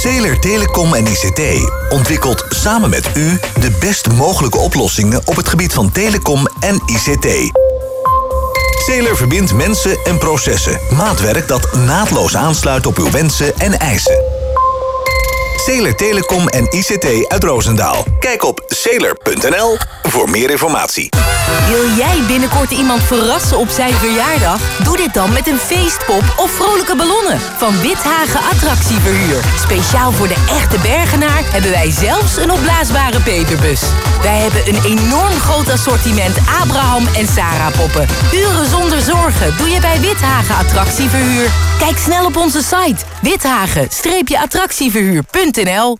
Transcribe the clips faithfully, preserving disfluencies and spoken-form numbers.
Zeeler Telecom en I C T ontwikkelt samen met u de best mogelijke oplossingen op het gebied van telecom en I C T. Zeeler verbindt mensen en processen. Maatwerk dat naadloos aansluit op uw wensen en eisen. Zeeler Telecom en I C T uit Roosendaal. Kijk op zeeler punt n l voor meer informatie. Wil jij binnenkort iemand verrassen op zijn verjaardag? Doe dit dan met een feestpop of vrolijke ballonnen van Withagen Attractieverhuur. Speciaal voor de echte Bergenaar hebben wij zelfs een opblaasbare peperbus. Wij hebben een enorm groot assortiment Abraham en Sarah poppen. Uren zonder zorgen doe je bij Withagen Attractieverhuur. Kijk snel op onze site withagen attractieverhuur punt n l.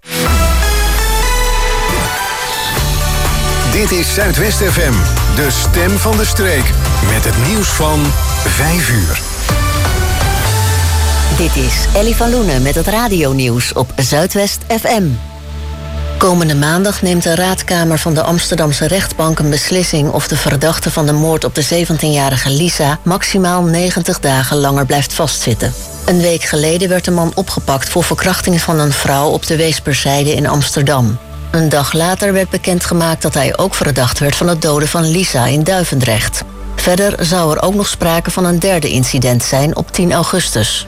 Dit is Zuidwest F M, de stem van de streek. Met het nieuws van vijf uur. Dit is Ellie van Loenen met het radionieuws op Zuidwest F M. Komende maandag neemt de raadkamer van de Amsterdamse rechtbank een beslissing of de verdachte van de moord op de zeventienjarige Lisa maximaal negentig dagen langer blijft vastzitten. Een week geleden werd de man opgepakt voor verkrachting van een vrouw op de Weesperzijde in Amsterdam. Een dag later werd bekendgemaakt dat hij ook verdacht werd van het doden van Lisa in Duivendrecht. Verder zou er ook nog sprake van een derde incident zijn op tien augustus.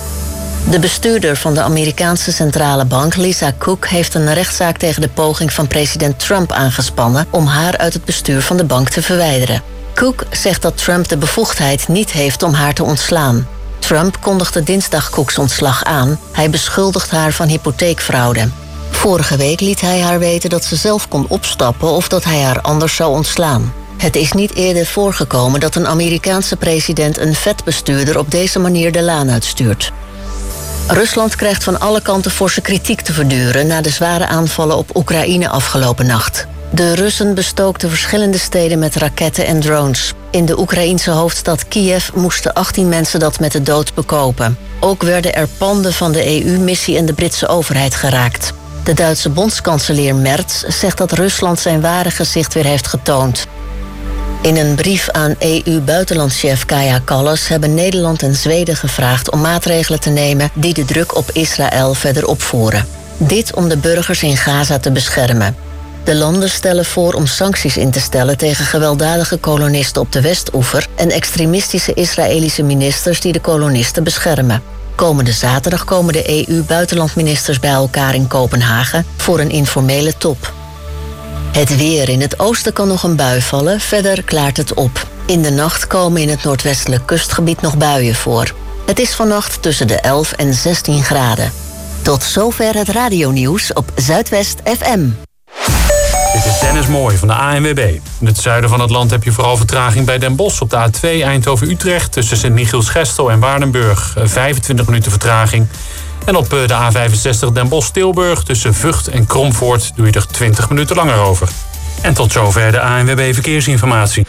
De bestuurder van de Amerikaanse centrale bank, Lisa Cook, heeft een rechtszaak tegen de poging van president Trump aangespannen om haar uit het bestuur van de bank te verwijderen. Cook zegt dat Trump de bevoegdheid niet heeft om haar te ontslaan. Trump kondigde dinsdag Cooks ontslag aan. Hij beschuldigt haar van hypotheekfraude. Vorige week liet hij haar weten dat ze zelf kon opstappen of dat hij haar anders zou ontslaan. Het is niet eerder voorgekomen dat een Amerikaanse president een vetbestuurder op deze manier de laan uitstuurt. Rusland krijgt van alle kanten forse kritiek te verduren na de zware aanvallen op Oekraïne afgelopen nacht. De Russen bestookten verschillende steden met raketten en drones. In de Oekraïense hoofdstad Kiev moesten achttien mensen dat met de dood bekopen. Ook werden er panden van de E U-missie en de Britse overheid geraakt. De Duitse bondskanselier Merz zegt dat Rusland zijn ware gezicht weer heeft getoond. In een brief aan E U-buitenlandschef Kaja Kallas hebben Nederland en Zweden gevraagd om maatregelen te nemen die de druk op Israël verder opvoeren. Dit om de burgers in Gaza te beschermen. De landen stellen voor om sancties in te stellen tegen gewelddadige kolonisten op de Westoever en extremistische Israëlische ministers die de kolonisten beschermen. Komende zaterdag komen de E U-buitenlandministers bij elkaar in Kopenhagen voor een informele top. Het weer. In het oosten kan nog een bui vallen, verder klaart het op. In de nacht komen in het noordwestelijk kustgebied nog buien voor. Het is vannacht tussen de elf en zestien graden. Tot zover het radionieuws op Zuidwest F M. Dit is Dennis Mooij van de A N W B. In het zuiden van het land heb je vooral vertraging bij Den Bosch op de A twee Eindhoven-Utrecht tussen Sint-Michiels-Gestel en Waardenburg. vijfentwintig minuten vertraging. En op de A vijfenzestig Den Bosch-Tilburg tussen Vught en Kromvoort doe je er twintig minuten langer over. En tot zover de A N W B Verkeersinformatie.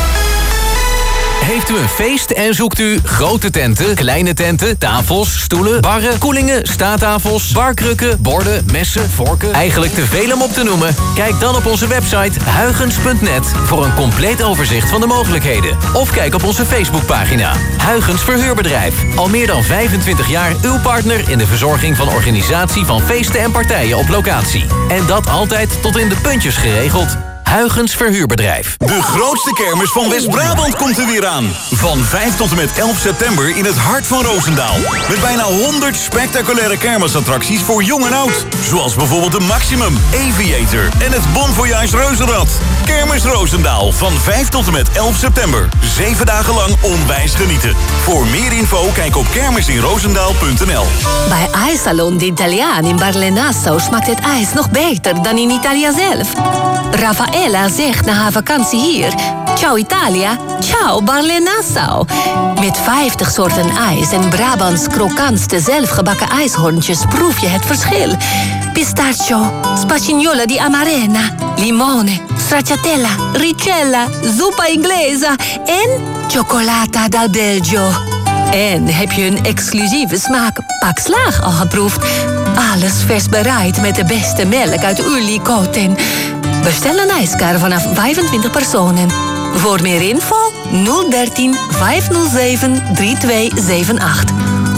Heeft u een feest en zoekt u grote tenten, kleine tenten, tafels, stoelen, barren, koelingen, staattafels, barkrukken, borden, messen, vorken? Eigenlijk te veel om op te noemen? Kijk dan op onze website huygens punt net voor een compleet overzicht van de mogelijkheden. Of kijk op onze Facebookpagina. Huygens Verhuurbedrijf. Al meer dan vijfentwintig jaar uw partner in de verzorging van organisatie van feesten en partijen op locatie. En dat altijd tot in de puntjes geregeld. Huygens Verhuurbedrijf. De grootste kermis van West-Brabant komt er weer aan. Van vijf tot en met elf september in het hart van Roosendaal. Met bijna honderd spectaculaire kermisattracties voor jong en oud. Zoals bijvoorbeeld de Maximum, Aviator en het Bon Voyage Reuzenrad. Kermis Roosendaal van vijf tot en met elf september. Zeven dagen lang onwijs genieten. Voor meer info kijk op kermisinroosendaal punt n l. Bij IJssalon de Italiaan in Barle-Nassau smaakt het ijs nog beter dan in Italië zelf. Raffaella zegt na haar vakantie hier: ciao Italia, ciao Barle-Nassau. Met vijftig soorten ijs en Brabants krokantste zelfgebakken ijshoorntjes proef je het verschil. Pistachio, spagnola di amarena, limone, stracciatella, ricella, zuppa inglesa en cioccolata dal Belgio. En heb je een exclusieve smaak Pak Slaag al geproefd? Alles vers bereid met de beste melk uit Ulikoten. Bestel een ijskar vanaf vijfentwintig personen. Voor meer info nul dertien vijfhonderdzeven drieëntwintig zevenentachtig.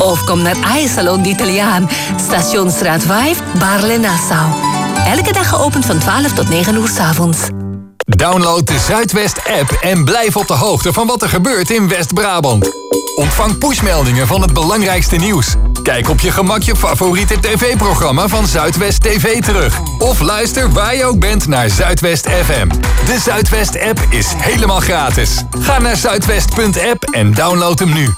Of kom naar IJssalon d'Italiaan, Stationsstraat vijf, Baarle-Nassau. Elke dag geopend van twaalf tot negen uur 's avonds. Download de Zuidwest-app en blijf op de hoogte van wat er gebeurt in West-Brabant. Ontvang pushmeldingen van het belangrijkste nieuws. Kijk op je gemak je favoriete tv-programma van Zuidwest T V terug. Of luister waar je ook bent naar Zuidwest F M. De Zuidwest-app is helemaal gratis. Ga naar zuidwest punt app en download hem nu.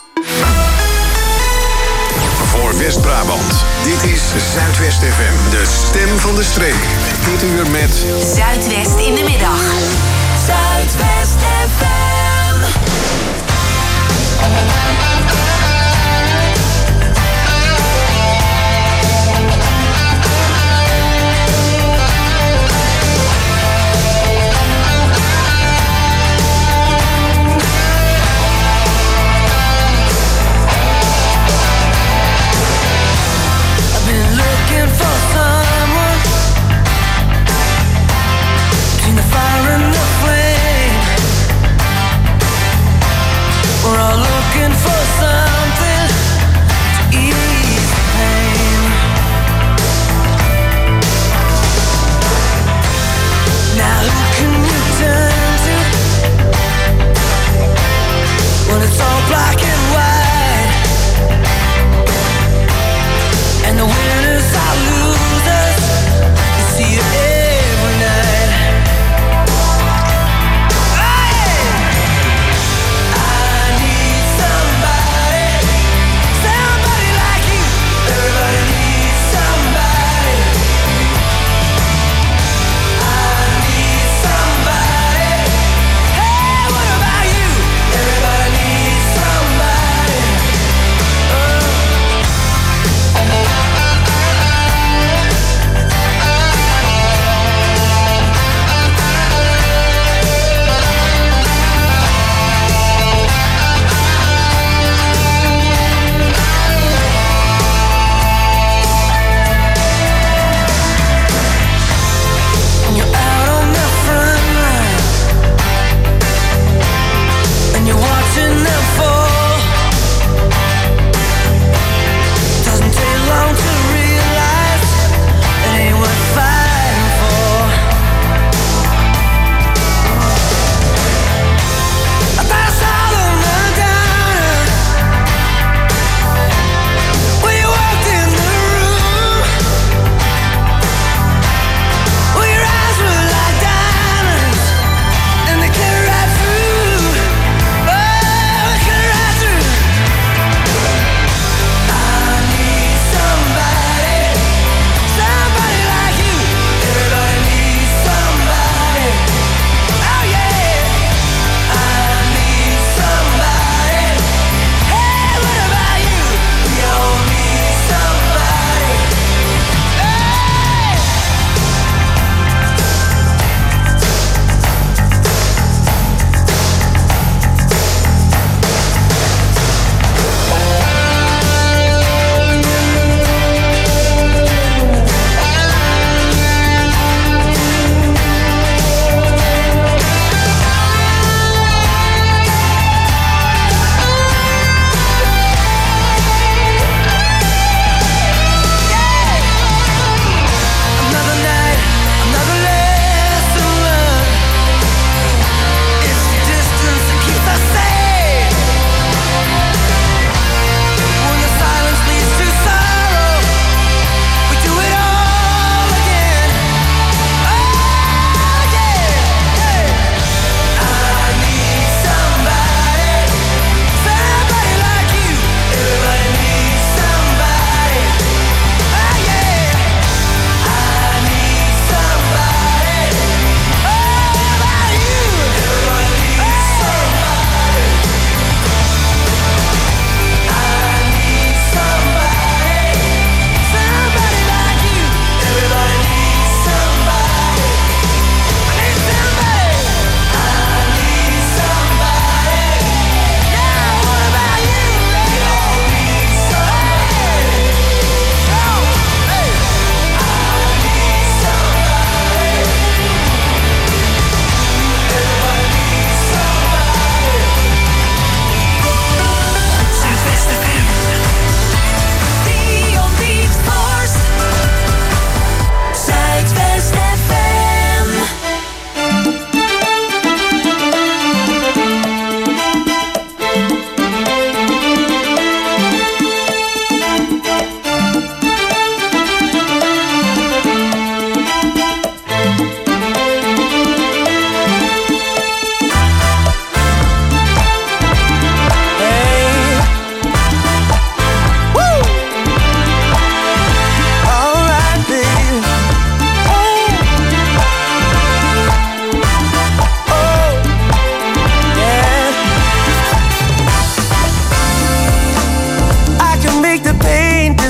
Voor West-Brabant. Dit is Zuidwest F M, de stem van de streek. Dit uur met Zuidwest in de middag. Zuidwest F M. We're all looking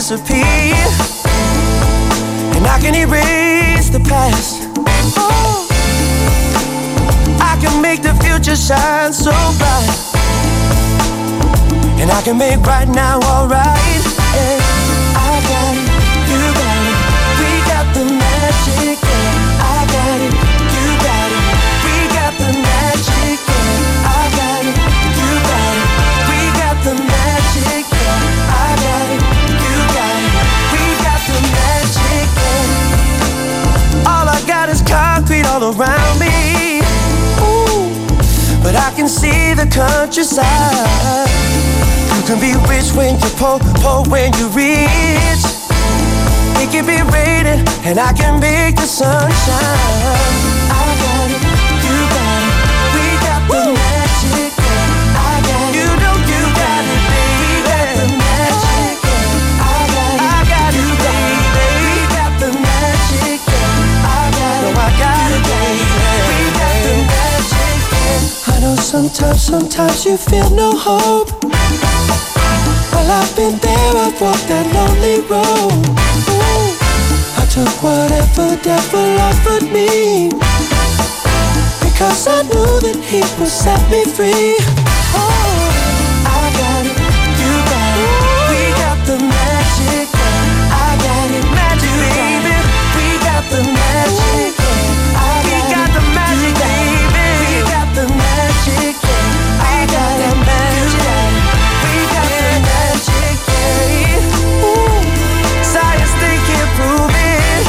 disappear, and I can erase the past. Oh, I can make the future shine so bright, and I can make right now alright. Yeah, I got it, you got it, we got the magic. Yeah, I got it, you got it, we got the magic. Yeah, I got it, you got it, we got the magic. Yeah, I got it, you got it, we got the magic. Yeah. All I got is concrete all around me. Ooh, but I can see the countryside. You can be rich when you're poor, poor when you're rich. It can be raining and I can make the sun shine. I got it, you got it, we got the Woo! Magic. Yeah. I got it, you know you got it, baby. We got the magic. Yeah. I got it, I got you, baby. We got the magic. Yeah. I got it, no, I got it, baby. We got the magic. Yeah. I know sometimes, sometimes you feel no hope. Well, I've been there, I've walked that lonely road. Ooh, I took whatever devil offered me, because I knew that he would set me free. Oh, I got it, you got it, we got the magic. I got it, magic, baby. We got the magic. We got the magic, baby. We got the magic. I got the magic. We got the magic, yeah. Ooh, science they can't prove it,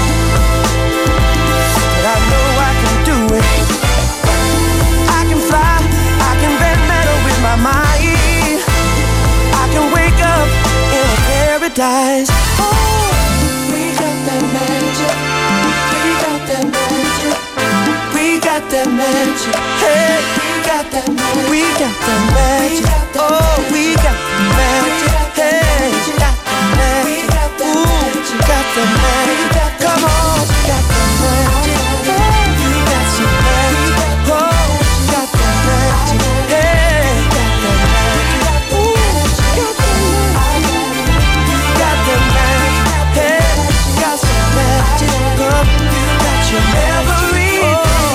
but I know I can do it. I can fly, I can bend metal with my mind. I can wake up in a paradise. Oh, we got that magic. We got that magic. We got that magic. Hey, we got that magic. We got that magic. Oh, we got the magic. Hey, we got the magic. Ooh, got the magic. Come on, got the magic. Hey, you got some magic. Oh, got the magic. Hey, got the magic. Ooh, got the magic. Got the magic. Hey, got some magic. Come, got your everything.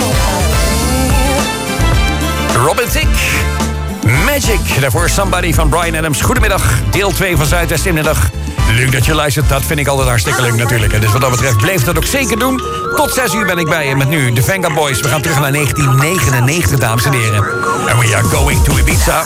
Robin Thicke, Magic. Daarvoor Somebody van Bryan Adams. Goedemiddag, deel twee van Zuidwest Inmiddag. Leuk dat je luistert, dat vind ik altijd hartstikke leuk natuurlijk. En dus wat dat betreft, bleef dat ook zeker doen. Tot zes uur ben ik bij je met nu de Venga Boys. We gaan terug naar negentien negenennegentig, dames en heren. And we are going to Ibiza.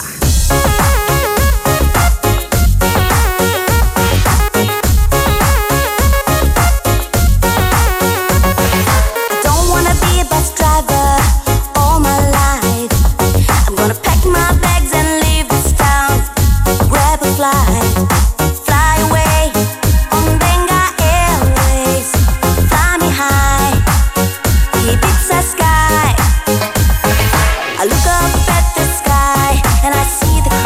I look up at the sky and I see the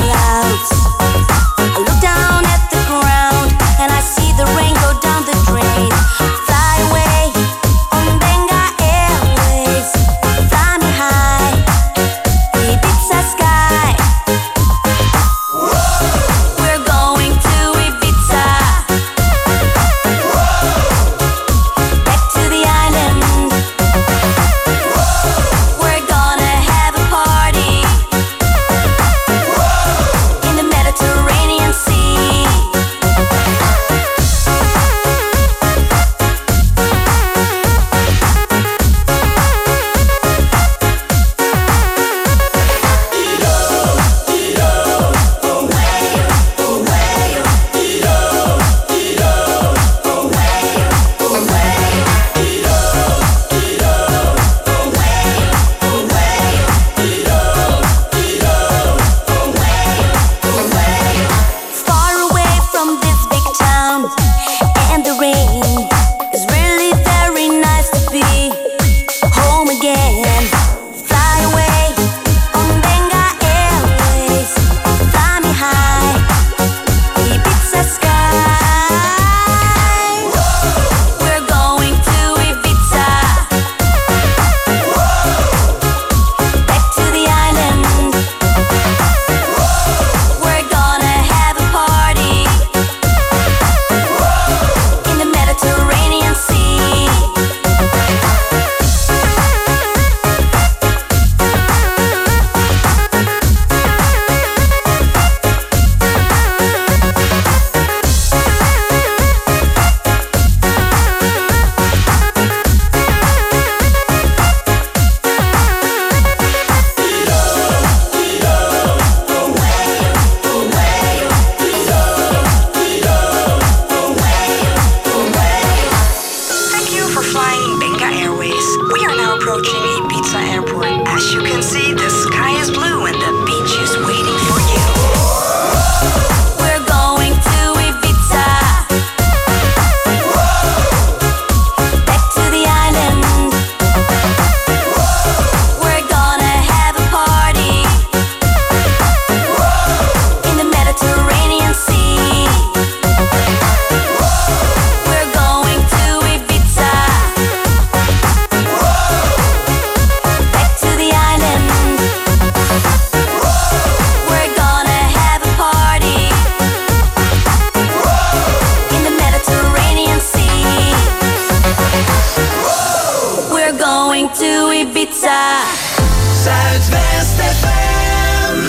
Ibiza. Zuidwest F M.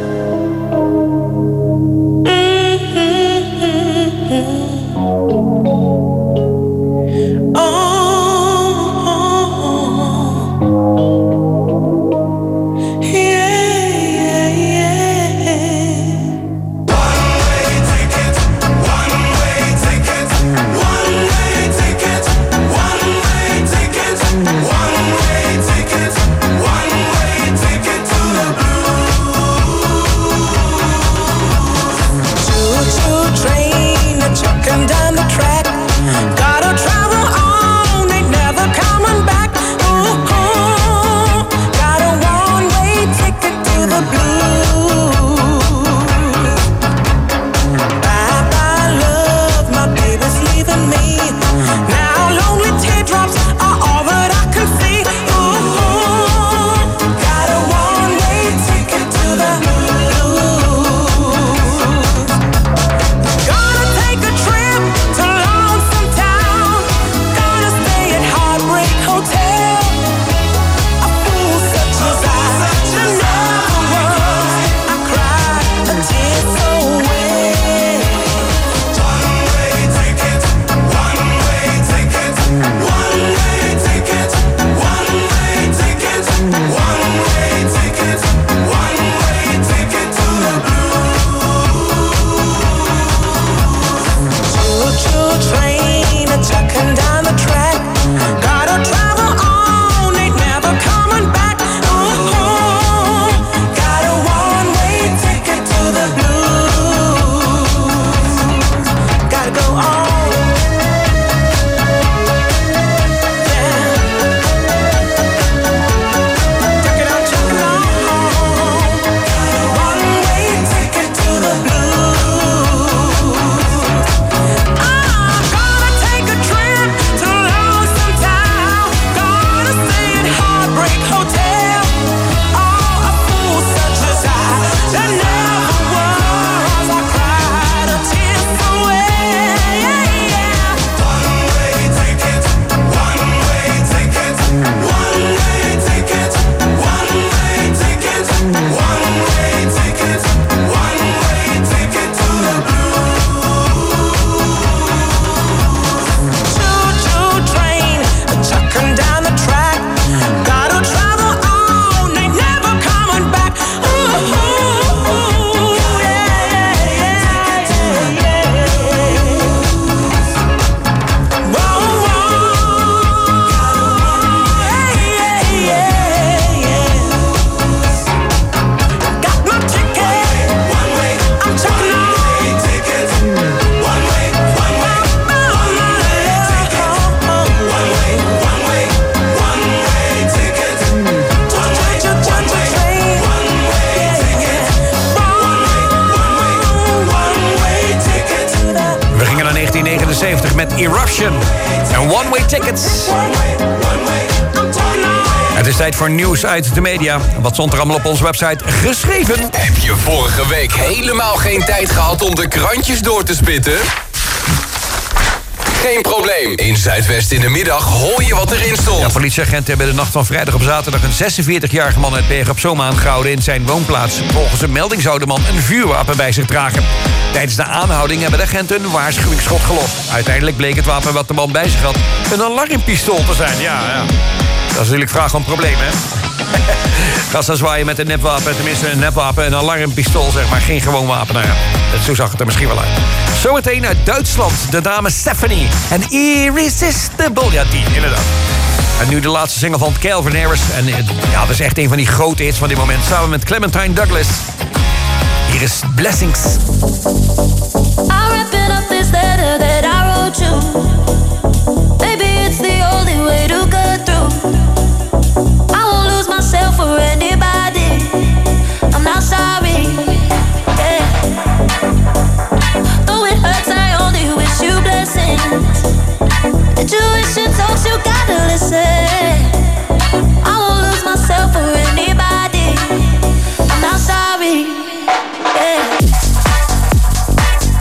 Met Eruption en One Way Tickets. Het is tijd voor nieuws uit de media. Wat stond er allemaal op onze website geschreven? Heb je vorige week helemaal geen tijd gehad om de krantjes door te spitten? Geen probleem. In Zuidwest in de middag hoor je wat erin stond. Ja, politieagenten hebben de nacht van vrijdag op zaterdag een zesenveertigjarige man uit Bergen op Zoom aangehouden in zijn woonplaats. Volgens een melding zou de man een vuurwapen bij zich dragen. Tijdens de aanhouding hebben de agenten een waarschuwingsschot gelost. Uiteindelijk bleek het wapen wat de man bij zich had een alarmpistool te zijn. Ja, ja. Dat is natuurlijk vraag om probleem, hè? Ga dan zwaaien met een nepwapen, tenminste een nepwapen, een alarmpistool, zeg maar. Geen gewoon wapen, nou ja, zo zag het er misschien wel uit. Zometeen uit Duitsland, de dame Stephanie en Irresistible. Ja, die, inderdaad. En nu de laatste single van Calvin Harris. En ja, dat is echt een van die grote hits van dit moment. Samen met Clementine Douglas. Hier is Blessings. I'm wrapping up this letter that I wrote you. Maybe it's the only way to get through. I won't lose myself for anybody. I'm not sorry. Yeah. Though it hurts, I only wish you blessings. Intuition talks, you gotta listen. I won't lose myself for anybody. I'm not sorry. Yeah.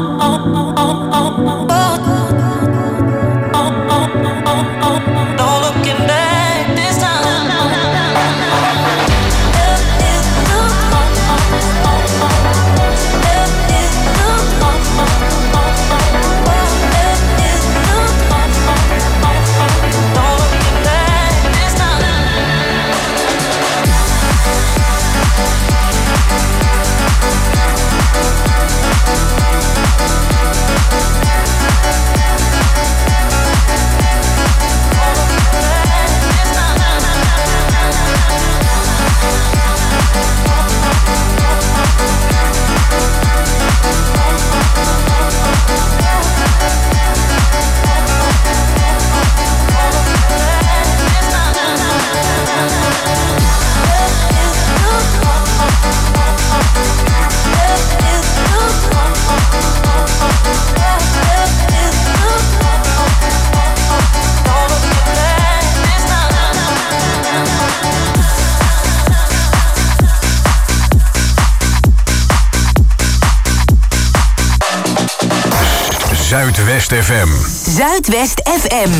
Zuidwest F M. Zuidwest F M.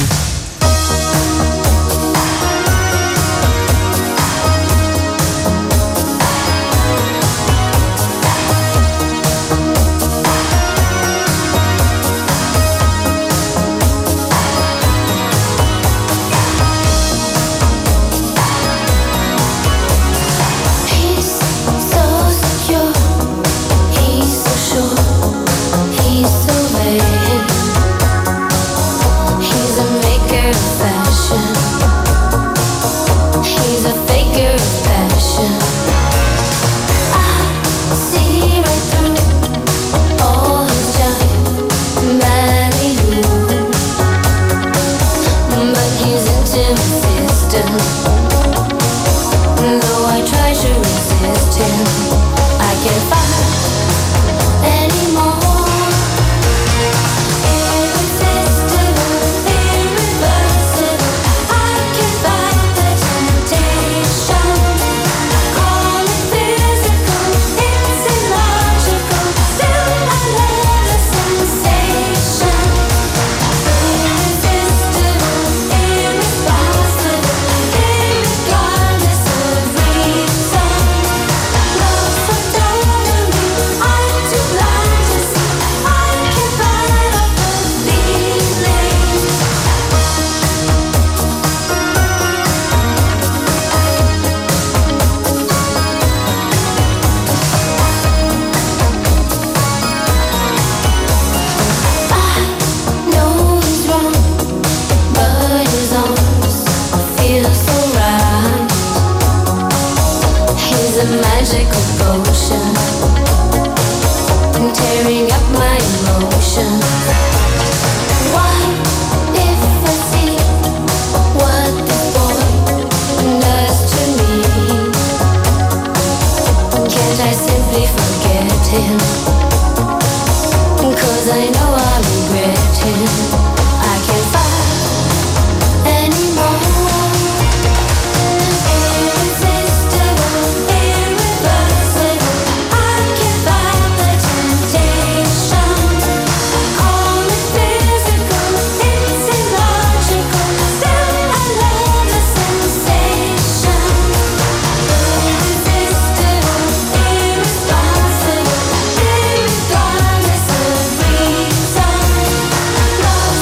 Irresponsible, irresponsible.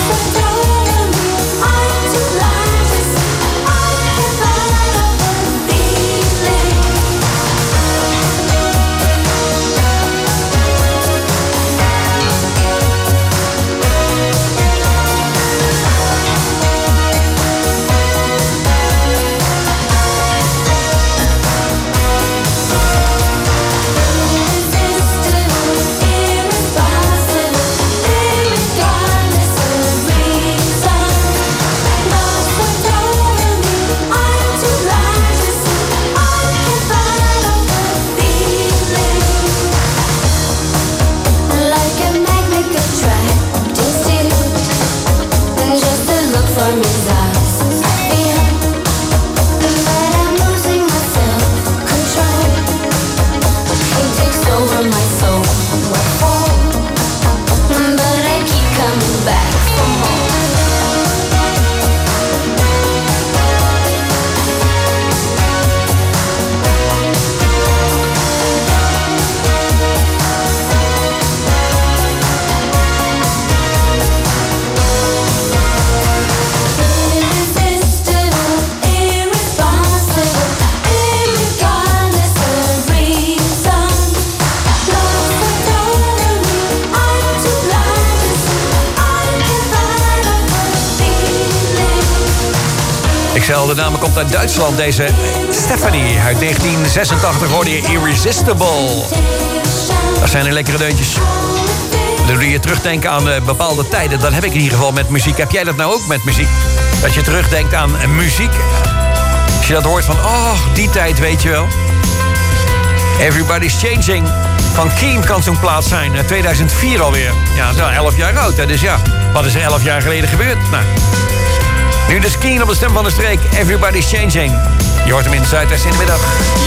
Ik zei al, de naam komt uit Duitsland. Deze Stephanie uit negentien zesentachtig hoorde je Irresistible. Dat zijn er lekkere deuntjes. Dan doe je terugdenken aan uh, bepaalde tijden. Dat heb ik in ieder geval met muziek. Heb jij dat nou ook met muziek? Dat je terugdenkt aan uh, muziek. Als je dat hoort van, oh, die tijd weet je wel. Everybody's Changing van Keem kan zo'n plaats zijn. Uh, tweeduizend vier alweer. Ja, dat is wel elf jaar oud. Hè? Dus ja, wat is er elf jaar geleden gebeurd? Nou, nu dus Keem op de stem van de streek. Everybody's Changing. Je hoort hem in Zuidwest in de middag.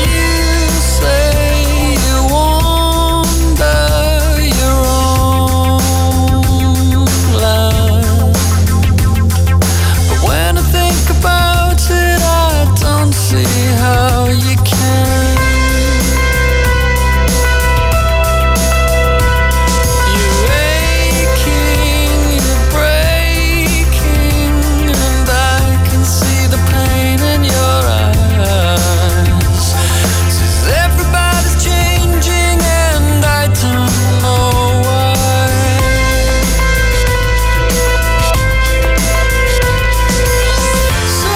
See how you can. You're aching, you're breaking, and I can see the pain in your eyes. Says everybody's changing, and I don't know why. So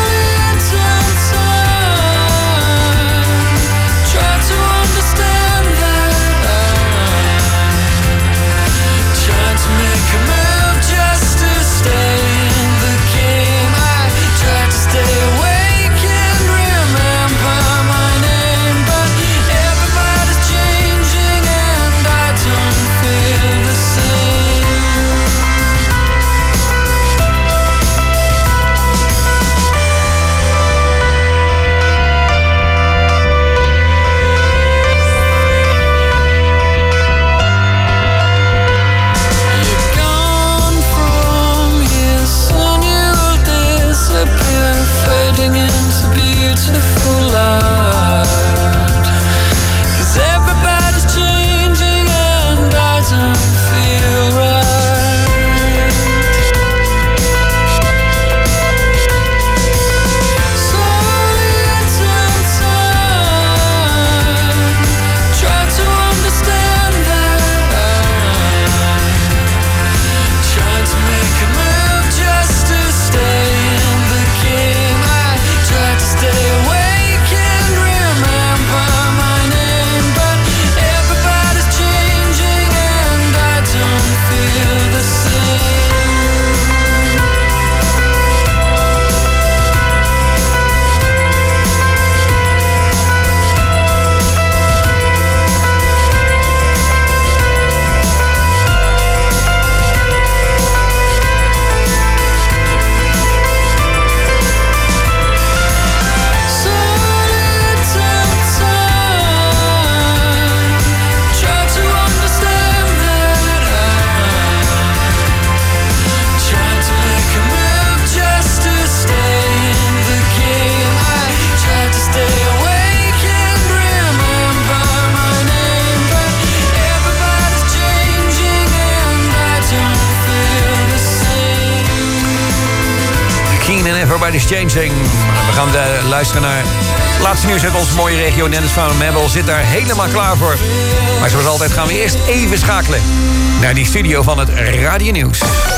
Everybody's Changing. We gaan de, luisteren naar het laatste nieuws uit onze mooie regio. Dennis van Mebbel zit daar helemaal klaar voor. Maar zoals altijd gaan we eerst even schakelen naar die studio van het Radio Nieuws.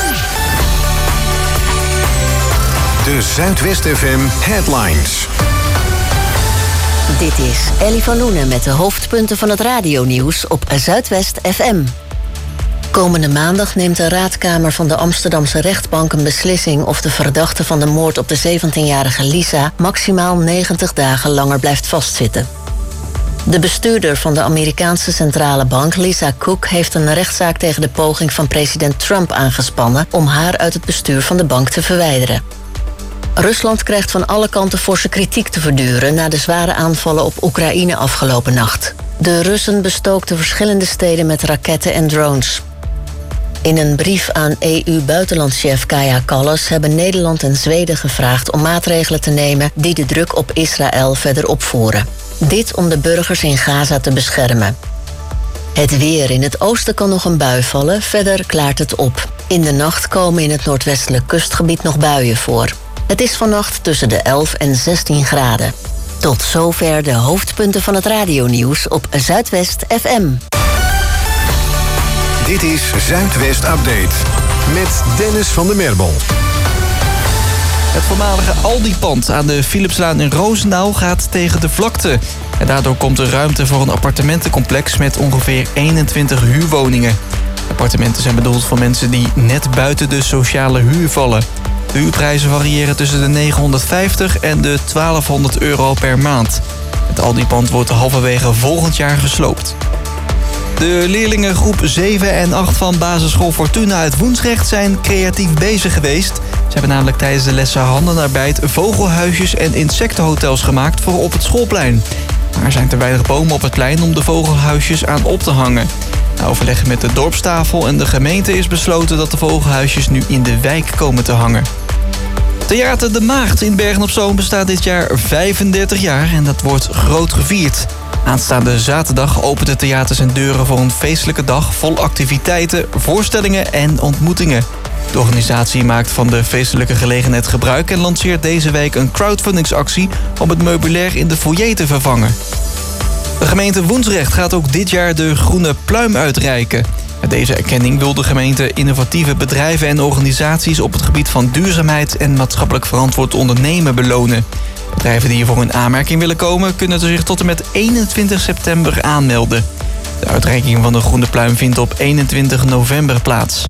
De Zuidwest F M Headlines. Dit is Ellie van Loenen met de hoofdpunten van het radionieuws op Zuidwest F M. Komende maandag neemt de raadkamer van de Amsterdamse rechtbank een beslissing of de verdachte van de moord op de zeventienjarige Lisa maximaal negentig dagen langer blijft vastzitten. De bestuurder van de Amerikaanse centrale bank, Lisa Cook, heeft een rechtszaak tegen de poging van president Trump aangespannen om haar uit het bestuur van de bank te verwijderen. Rusland krijgt van alle kanten forse kritiek te verduren na de zware aanvallen op Oekraïne afgelopen nacht. De Russen bestookten verschillende steden met raketten en drones. In een brief aan E U-buitenlandchef Kaja Kallas hebben Nederland en Zweden gevraagd om maatregelen te nemen die de druk op Israël verder opvoeren. Dit om de burgers in Gaza te beschermen. Het weer. In het oosten kan nog een bui vallen, verder klaart het op. In de nacht komen in het noordwestelijk kustgebied nog buien voor. Het is vannacht tussen de elf en zestien graden. Tot zover de hoofdpunten van het radionieuws op Zuidwest F M. Dit is Zuidwest Update met Dennis van der Merbel. Het voormalige Aldi-pand aan de Philipslaan in Roosendaal gaat tegen de vlakte. En daardoor komt er ruimte voor een appartementencomplex met ongeveer eenentwintig huurwoningen. Appartementen zijn bedoeld voor mensen die net buiten de sociale huur vallen. De huurprijzen variëren tussen de negenhonderdvijftig en de twaalfhonderd euro per maand. Het Aldi-pand wordt halverwege volgend jaar gesloopt. De leerlingen groep zeven en acht van basisschool Fortuna uit Woensrecht zijn creatief bezig geweest. Ze hebben namelijk tijdens de lessen handenarbeid vogelhuisjes en insectenhotels gemaakt voor op het schoolplein. Maar er zijn te weinig bomen op het plein om de vogelhuisjes aan op te hangen. Na overleg met de dorpstafel en de gemeente is besloten dat de vogelhuisjes nu in de wijk komen te hangen. Theater De Maagd in Bergen-op-Zoom bestaat dit jaar vijfendertig jaar en dat wordt groot gevierd. Aanstaande zaterdag opent het theater zijn deuren voor een feestelijke dag vol activiteiten, voorstellingen en ontmoetingen. De organisatie maakt van de feestelijke gelegenheid gebruik en lanceert deze week een crowdfundingsactie om het meubilair in de foyer te vervangen. De gemeente Woensrecht gaat ook dit jaar de Groene Pluim uitreiken. Met deze erkenning wil de gemeente innovatieve bedrijven en organisaties op het gebied van duurzaamheid en maatschappelijk verantwoord ondernemen belonen. Bedrijven die hiervoor in aanmerking willen komen kunnen zich tot en met eenentwintig september aanmelden. De uitreiking van de Groene Pluim vindt op eenentwintig november plaats.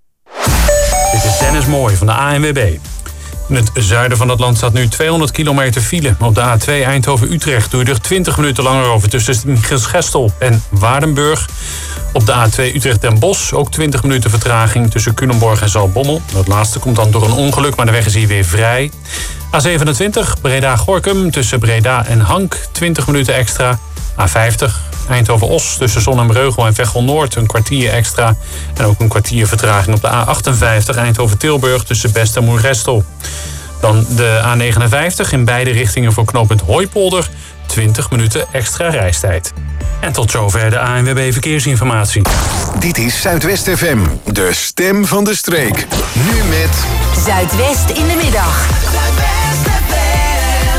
Dit is Dennis Mooi van de A N W B. In het zuiden van het land staat nu tweehonderd kilometer file. Op de A twee Eindhoven-Utrecht doe je er twintig minuten langer over tussen Gestel en Waardenburg. Op de A twee Utrecht-Den Bosch ook twintig minuten vertraging tussen Culemborg en Zaltbommel. Dat laatste komt dan door een ongeluk, maar de weg is hier weer vrij. A zevenentwintig Breda-Gorinchem tussen Breda en Hank twintig minuten extra. A vijftig Eindhoven-Os tussen Zonnebreugel en Veghel-Noord een kwartier extra. En ook een kwartier vertraging op de A achtenvijftig Eindhoven-Tilburg tussen Best en Moergestel. Dan de A negenenvijftig in beide richtingen voor knooppunt Hooipolder. twintig minuten extra reistijd. En tot zover de A N W B Verkeersinformatie. Dit is Zuidwest F M, de stem van de streek. Nu met Zuidwest in de middag. Zuidwest F M.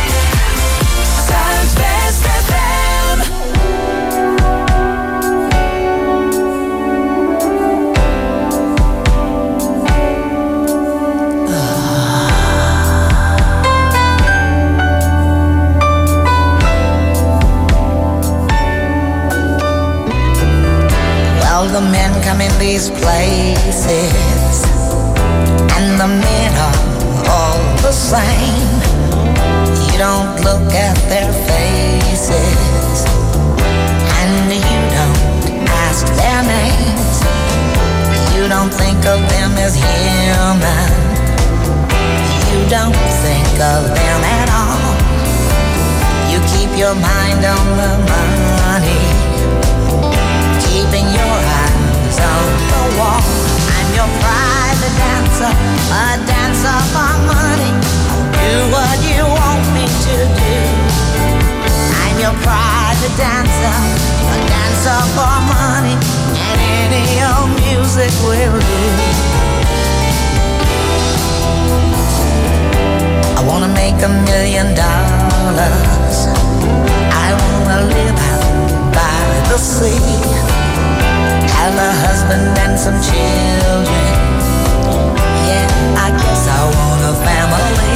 Zuidwest F M. Well, the men come in these places, and the men are all the same. You don't look at their faces, and you don't ask their names. You don't think of them as human. You don't think of them at all. You keep your mind on the money, keeping your eyes on the wall. I'm your private dancer, a dancer for money. Do what you want me to do. I'm your private dancer, a dancer for money, and any old music will do. I wanna make a million dollars. I wanna live out by the sea, have a husband and some children. Yeah, I guess I want a family.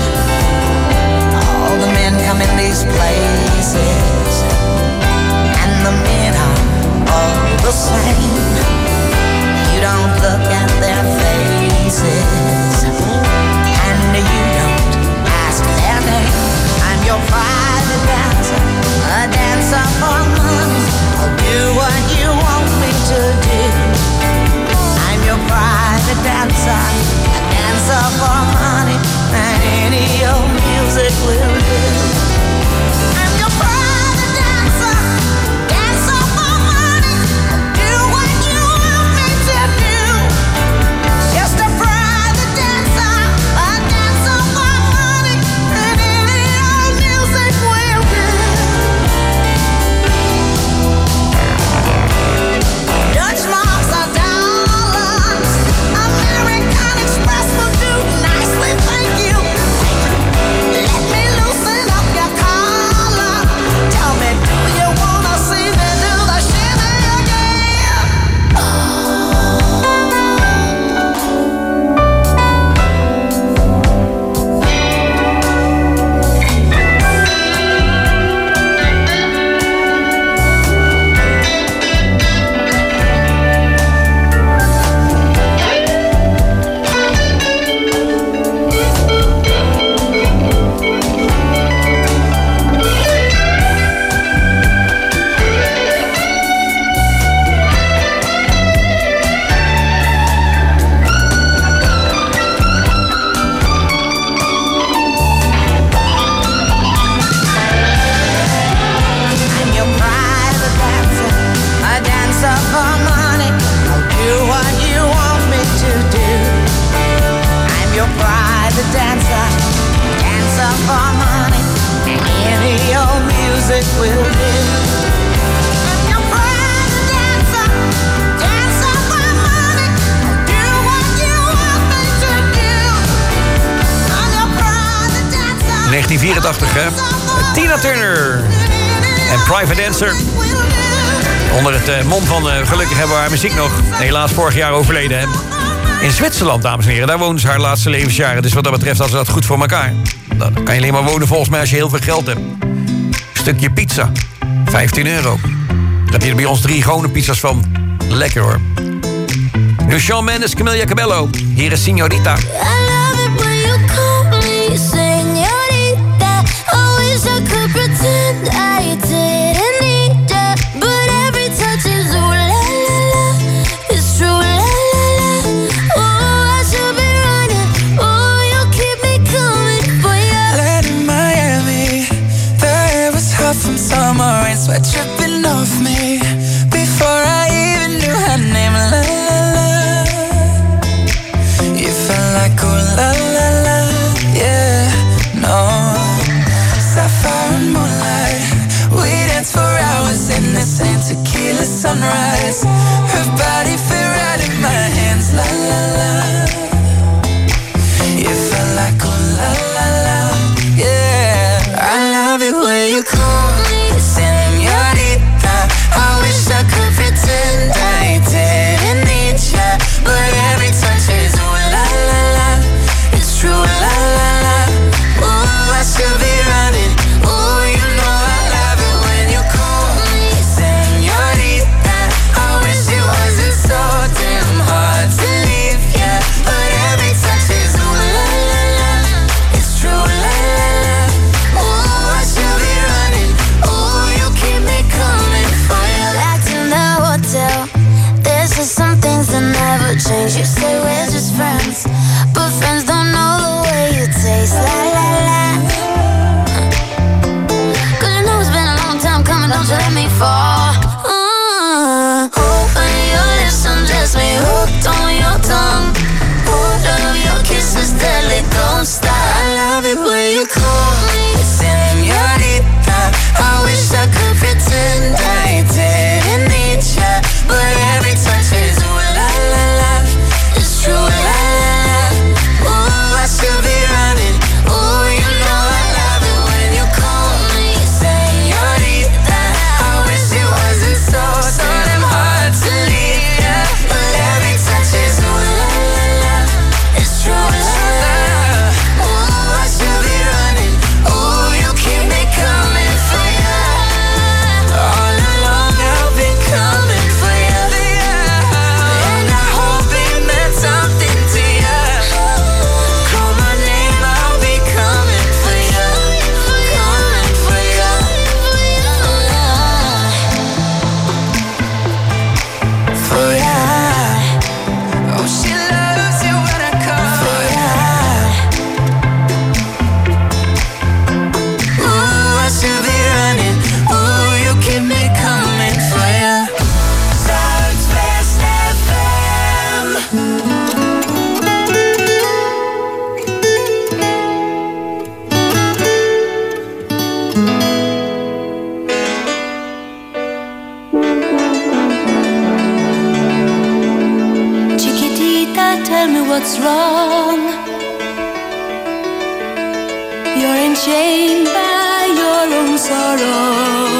All the men come in these places, and the men are all the same. You don't look at their faces, and you don't ask their name. I'm your private dancer, a dancer for money. I'll do what you want me to do. I'm your private dancer, a dancer for money, and any old music will do. I'm your private dancer, dancer for money. Do what you music will end. negentien vierentachtig, hè? Tina Turner en Private Dancer. Onder het uh, mom van uh, gelukkig hebben we haar muziek nog. Helaas vorig jaar overleden, hè? In Zwitserland, dames en heren. Daar woont ze haar laatste levensjaren. Dus wat dat betreft hadden ze dat goed voor elkaar. Dan kan je alleen maar wonen volgens mij als je heel veel geld hebt. Een stukje pizza. vijftien euro. Daar heb je er bij ons drie gewone pizza's van. Lekker hoor. Nu Shawn Mendes, Camila Cabello. Hier is Signorita. I could pretend I didn't need ya, but every touch is ooh la la la. It's true la la la. Oh, I should be running. Oh, you keep me coming for ya. Land in Miami, the air was hot from summer rain, sweat dripping off me before I even knew her name. La la la. You felt like ooh la la la. Yeah, no. Sapphire and moonlight, we danced for hours in the same tequila sunrise. Her body fit right in my hands, la la la. You felt like oh la la la, yeah. I love it when you call me señorita. I wish I could pretend I didn't need ya, but every touch is ooh la la la. It's true la la la. Ooh, I should be running. Ooh, you know I love it when you call me señorita. I wish it wasn't so damn hard to leave ya, but every touch is ooh la la la. It's true la la la. Ooh, I should be running. Ooh, you keep me coming for ya. Back in the hotel, there's just some things that never change. You say we're just friends, but friends don't know the way you taste. La la la. Don't you let me fall. Uh, open your lips, undress me, hooked on your tongue. Oh, love your kisses, deadly, don't stop. I love it when you call me señorita. I wish I could pretend I didn't need ya, but every touch is ooh la la la. It's true la la la. Ooh, I should be running. Ooh, you know I love it when you call me señorita. So, so damn hard to leave, yeah. But every touch is ooh la la la. It's true la la la. Ooh, I should be running. Ooh, you keep me coming for ya. All along I've been coming for ya, and I hope it meant something to ya. Call my name, I'll be coming for ya, coming for ya. For ya. Oh, she loves you when I call for ya. Ooh, I should be running. Ooh, you keep me coming for ya. Zuidwest F M. Chiquitita, tell me what's wrong. You're enchained by your own sorrow.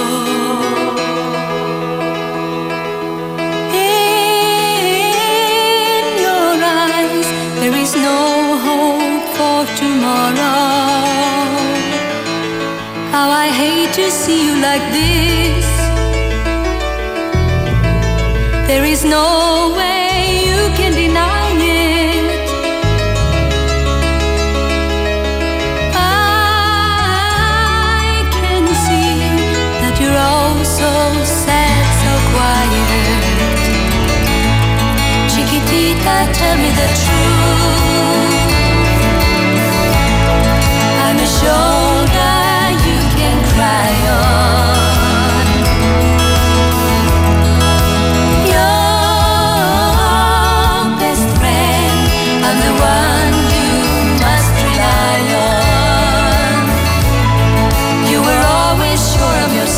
In your eyes, there is no hope for tomorrow. How I hate to see you like this. There is no way you can deny it. I can see that you're all so sad, so quiet. Chiquitita, tell me the truth. I'm a shoulder you can cry on. Sure of yourself.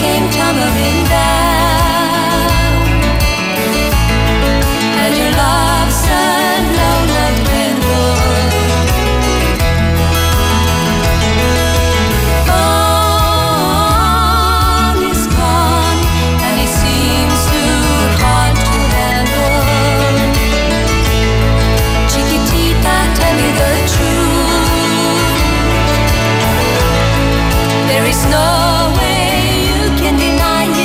came tumbling down. And your love's alone and gone is gone, and it seems too hard to handle. Chiquitita, tell me the truth. There is no way you can deny it.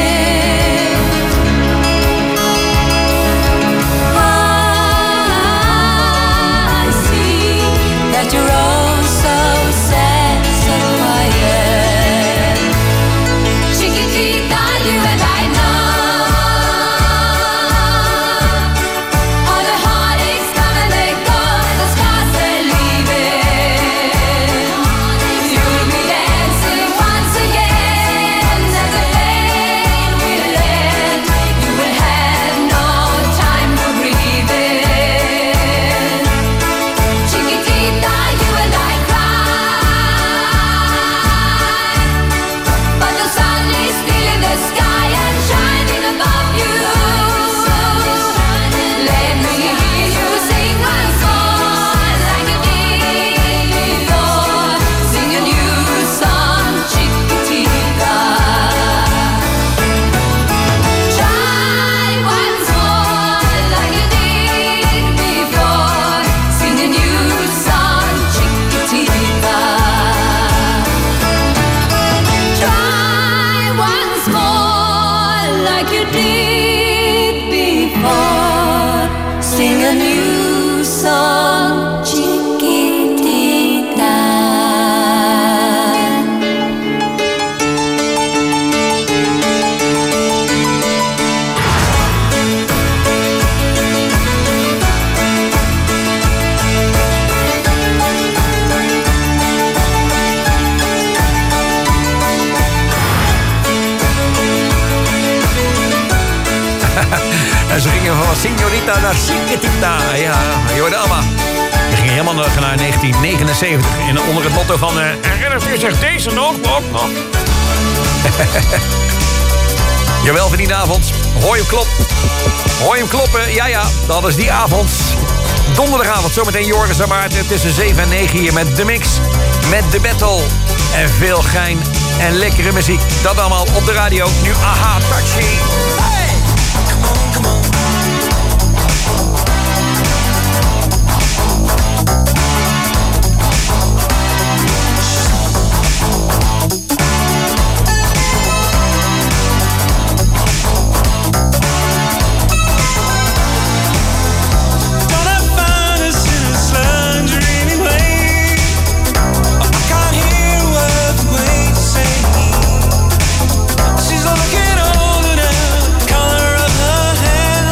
I see that you're all so sad, so quiet. Chiquitita, you and I know all the heartaches come and they go, and the scars they're leaving. You'll be dancing once again, and the pain will end. You will have no time for breathing. Chiquitita, you and I cry, but the sun is still in the sky and shining above you. Let me hear you sing once more like you did before. Sing a new song, Chiquitita. Try once more like you did before. Sing a new song, Chiquitita. Try once more like you did before. Sing a new song, Chiquitita. En ze gingen van Signorita naar Chiquitita. Ja, je hoorde allemaal. We gingen helemaal nog naar negentien negenenzeventig. In, onder het motto van... Uh, herinnert u zich deze nog? nog, nog? Jawel, van die avond. Hoor hem klop. Hoor hem kloppen. Ja, ja, dat is die avond. Donderdagavond, zometeen Joris en Maarten. Tussen zeven en negen hier met de mix. Met de battle. En veel gein en lekkere muziek. Dat allemaal op de radio. Nu Aha, Touchy. She's looking older now, color of her hair.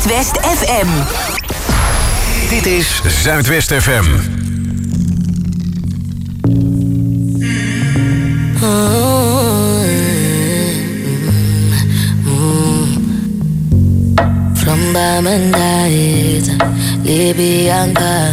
Zuidwest F M. Dit is Zuidwest F M. From Bamandait, Libyanka.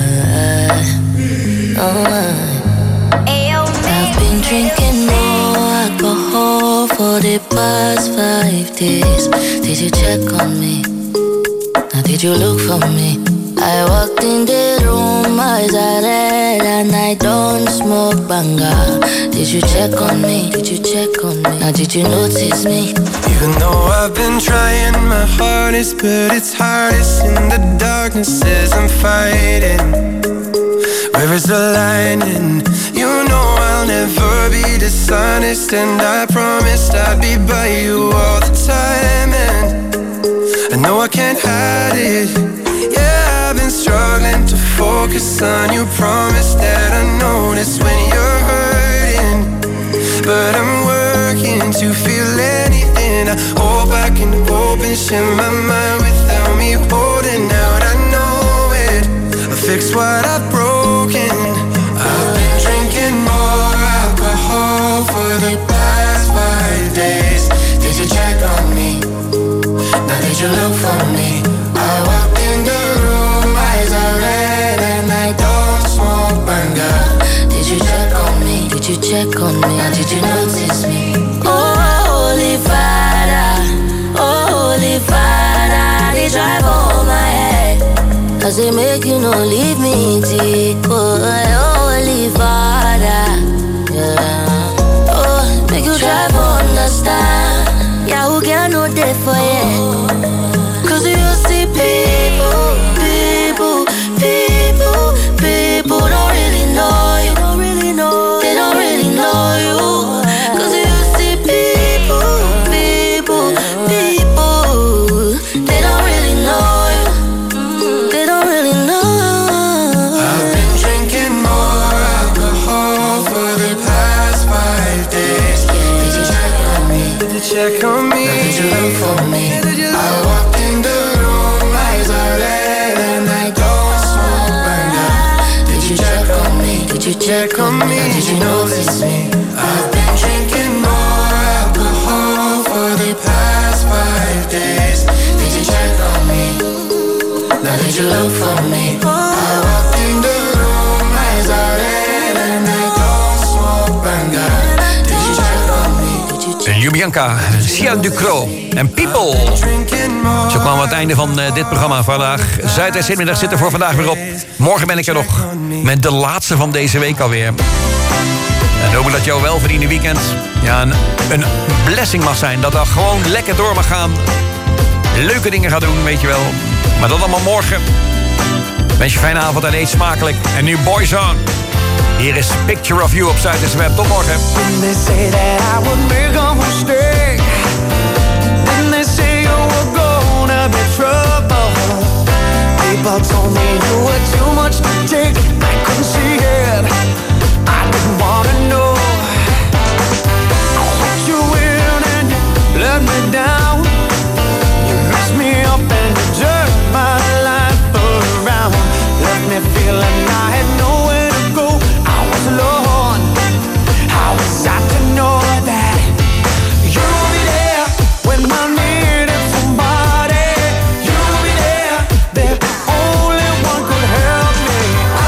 I've been drinking more alcohol for the past five days. Did you check on me? Now did you look for me? I walked in the room, eyes are red, and I don't smoke banga. Did you check on me? Did you check on me? Now did you notice me? Even though I've been trying my hardest, but it's hardest in the darkness as I'm fighting. Where is the line? And you know I'll never be dishonest, and I promised I'd be by you all the time. And I know I can't hide it. Yeah, I've been struggling to focus on you. Promise that I notice when you're hurting, but I'm working to feel anything. I hope I can open, share my mind without me holding out. I know it, I'll fix what I've broken. I've been drinking more alcohol for the past five days. Did you check on me? Now did you look for me? I walked in the room, eyes are red, and I don't smoke banga. Did you check on me? Did you check on me? Now did you notice me? Oh, Holy Father, oh, Holy Father, they drive on my head. Cause they make you no leave me deep. Oh, Holy Father, yeah. Oh, make you drive on the star. Yeah, who can no day for you? Cause you see people, people, people, people don't really know you. Don't really know. They don't really know you. Cause you see people, people, people, they don't really know you. They don't really know. I've been drinking more alcohol for the past five days. Did you check on me? Did you check on me? Now did you look for me? I walked in the room, eyes are red, and I don't smoke banga. Did you check on me? Did you check on me? Now did you notice me? I've been drinking more alcohol for the past five days. Did you check on me? Now did you look for me? I walked in the room, eyes are red, and I don't smoke banga. Did you check on me? Ljubianka, Sian Ducro en People. Zo kwamen we aan het einde van uh, dit programma vandaag. Zuidwest Middag zit er voor vandaag weer op. Morgen ben ik er nog met de laatste van deze week alweer. En hoop dat jouw welverdiende weekend ja, een, een blessing mag zijn. Dat dat gewoon lekker door mag gaan. Leuke dingen gaat doen, weet je wel. Maar dat allemaal morgen. Wens je een fijne avond en eet smakelijk. En nu Boyzone. Hier is Picture of You op Zuidwest Web. Tot morgen. They say that I would make a mistake. Then they say you were gonna be trouble. People told me you were too much to take. I couldn't see it. I didn't wanna know. I let you in and you let me down. You messed me up and you turned my life around. Left me feeling I had nowhere to go. I was alone. How was I to know that you'll be there when I needed somebody? You'll be there, the only one could help me. I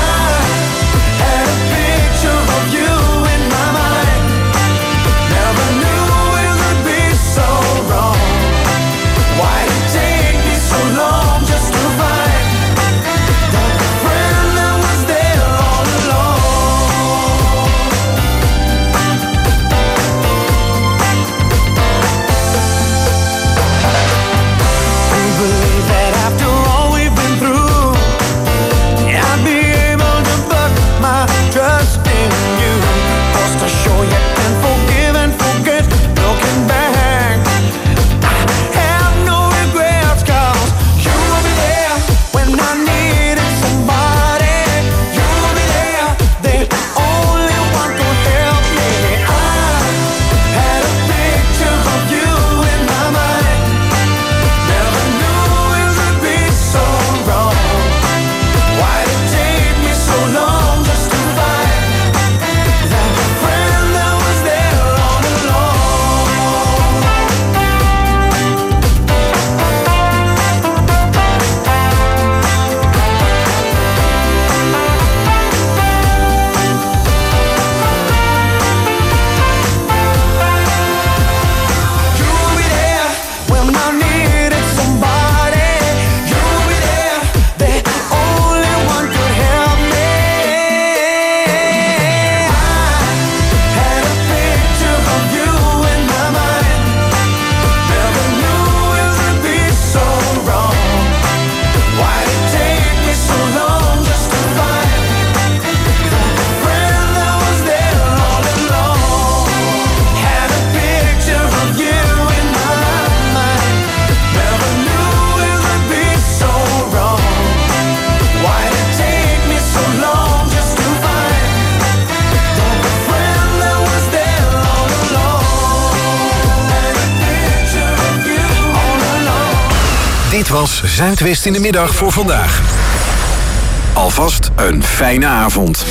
Dit was Zuidwest in de middag voor vandaag. Alvast een fijne avond.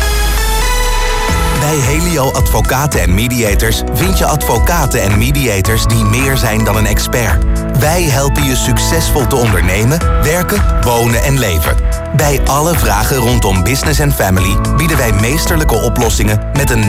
Bij Helio Advocaten en Mediators vind je advocaten en mediators die meer zijn dan een expert. Wij helpen je succesvol te ondernemen, werken, wonen en leven. Bij alle vragen rondom business en family bieden wij meesterlijke oplossingen met een